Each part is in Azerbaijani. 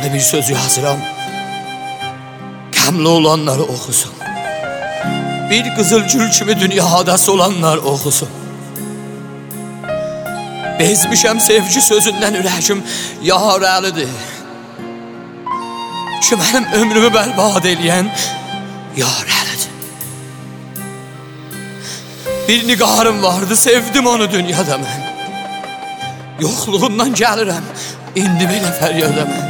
dənə bir söz yazıram, qəmli olanlar oxusun. Bir qızıl gül kimi dünyada solanlar oxusun. Bezmişəm sevgi sözündən ürəkim yar əlidir ki, mənim ömrümü bərbad eləyən yar əlidir. Bir nigarım vardı, sevdim onu dünyada mən. Yoxluğundan gəlirəm, indi belə fəryada mən.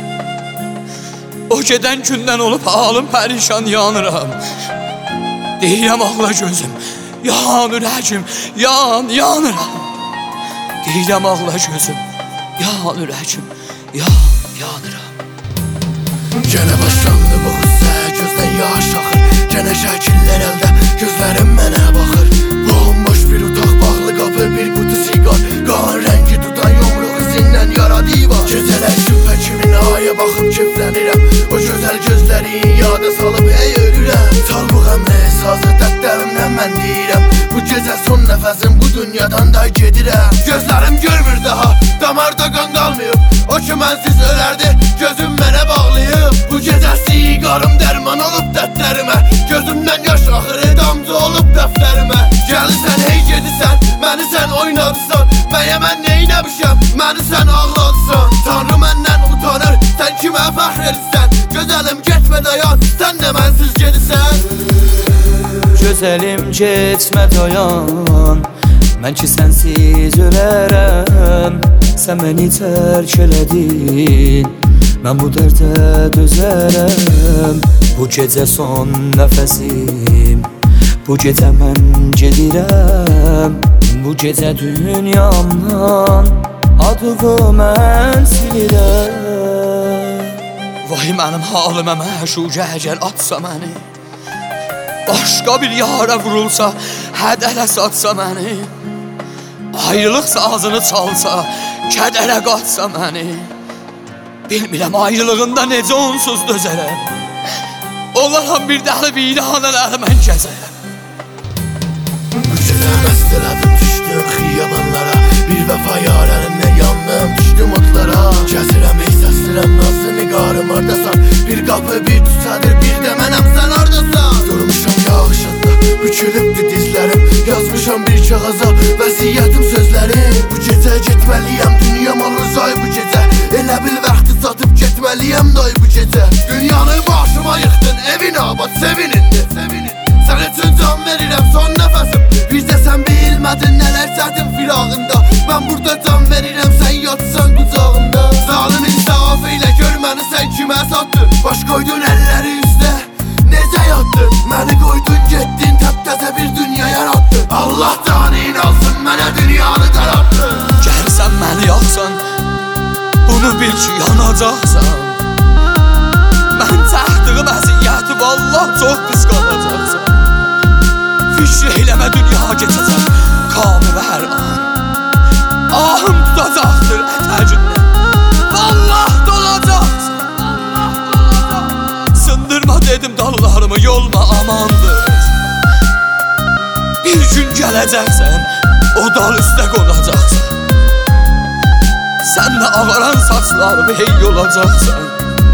O gedən gündən olub halım pərişan yanıram. Deyirəm ağla gözüm, yan ürəkim, yanıram. Deyirəm ağla gözüm, yan ürəkim, yanıram. Gene başlandı bu qıssa, gözdən yaş axır. Gene şəkillər əldə, gözlərim mənə baxır. Bomboş bir otaq, bağlı qapı, bir qutu siqar. Qan rəngi tutan yumruq izindən yara divar. Gecələr şübhə kimin aya baxıb keyflənirəm. O gözəl gözləri yada salıb ey ölürəm. Sal bu qəmli sazı dərdlərimlə mən deyirəm. Bu gecə son nəfəsim, bu dünyadan da gedirəm. Gözlərim görmür daha, damarda qan qalmayıb. O ki mənsiz ölərdi, gözüm mənə bağlayıb. Bu gecə siqarım dərman olub dərdlərimə. Gözümdən yaş axırı damcı olub dəftərimə. Gəlirsən hey gedirsən, məni sən oynadısan. Məyə mən neynəmişəm, məni sən ağladısan. Tanrı məndən utanır, sən kimə fəxr edirsən. Gözəlim getmə dayan, sən də mənsiz gedirsən. Gözəlim getmə dayan, mən ki sənsiz ölərəm. Sən məni tərk elədin, mən bu dərdə dözərəm. Bu gecə son nəfəsim, bu gecə mən gedirəm. Bu gecə dünyamdan adımı mən silirəm. Vay mənim halıma məşuqə əgər atsa məni, başqa bir yara vurulsa, hədərə satsa məni, ayrılıq sazını çalsa, kədərə qatsa məni, bilmirəm ayrılığında necə onsuz dözərəm. Olaram bir dəli viranələri mən gəzərəm. Bu gecə məst elədim, düşdüm xiyabanlara. Bir vəfa yarərindən yandım, düşdüm otlara. Gəzirəm, ey səslirəm, nazlı nigarım hardasan. Bir qapı, bir tüsədir, bir də mənəm, sən hardasan. Durmuşam yağışında, bükülübdü dizlərim. Yazmışam bir kağaza, vəsiyyətim sözlərim. Bu gecə getməliyəm, dünyam olur zay bu gecə. Elə bil vaxtı satıb getməliyəm day bu gecə. Dünyanı başıma yıxdın, evin abad, sevinin. Sən üçün can verirəm, son nəfəsim. Bir də sən bilmədin, nələr çətin firağında. Mən burada can verirəm, sən yatsan qucağında. Zalim insaf eylə, gör məni sən kimə satdın. Baş qoydun əlləri üstə, necə yatdın? Məni qoydun, getdin, təptəzə bir dünya yarattın. Allah canin alsın, mənə dünyanı darattın. Gəlsən məni yaxsan, bunu bil ki yanacaqsan. Mən çəkdiyim əziyyəti vallah çox pis qalacaqsan. Fikir eyləmə dünya geçəcək, kamı və hər an. Ahım tutacaqdır ətəcindən, vallah dolacaqsan. Sındırma dedim dallarımı, yolma amandır. Bir gün gələcəksən, o dal üstə qonacaqsan. Sən də ağaran saçlarımı hey olacaqsan.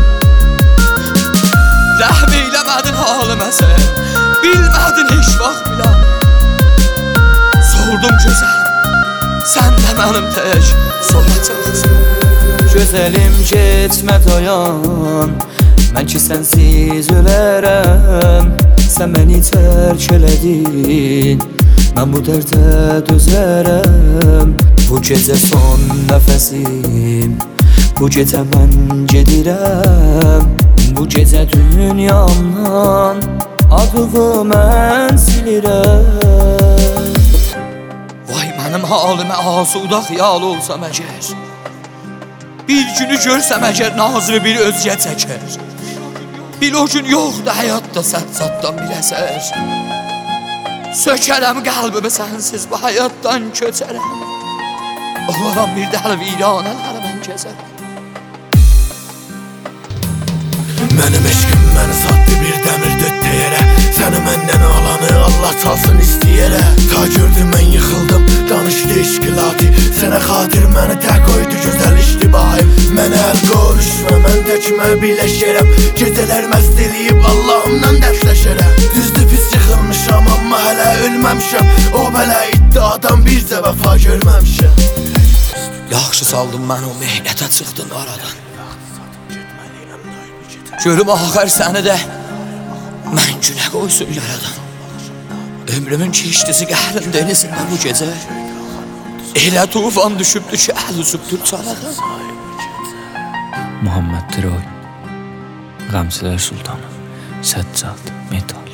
Rəhm eyləmədin halimə sən, bilmədin heç vaxt biləm. Soldum gözəlim, sən də mənim tək solacaqsan. Gözəlim getmə dayan, mən ki sənsiz ölərəm. Sən məni tərk elədin, mən bu dərdə dözərəm. Bu gecə son nəfəsim, bu gecə mən gedirəm. Bu gecə dünyamdan adımı mən silirəm. Vay mənim halimə asuda xiyal olsam əgər, bir günü görsəm əgər nazlı bir özgə çəkər. Bil o gün yoxdur həyatda səccaddan bir əsər. Sökərəm qəlbimi sənsiz bu həyatdan köçərəm. Olaram bir dəli viranələri mən gəzərəm. Mənim eşqim məni satdı bir dəmir döttə yerə. Səni məndən alanı Allah çalsın istəyərə. Ta gördüm mən yıxıldım, danışdı işqilati. Sənə xatir məni tək qoydu gözəl iştibai. Mənə əl qoruş və mən təkmə birləşərəm. Gecələr məst eləyib Allahımdan dərsləşərəm. Düzdür pis yıxılmışam, amma hələ ölməmişəm. O bələ iddiadan bircə vəfa görməmişəm. Yaxşı saldım mən o mehnətə çıxdın aradan. Görüm axır səni də mən günə qoysun yaradan. Ömrümün keçdisi qəhrın denizində bu gecə. Elə tufan düşübdü ki, əl üzübdür çaladan. Muhammed Tiroy, Qəmsələr Sultanı, Səccad, Metal.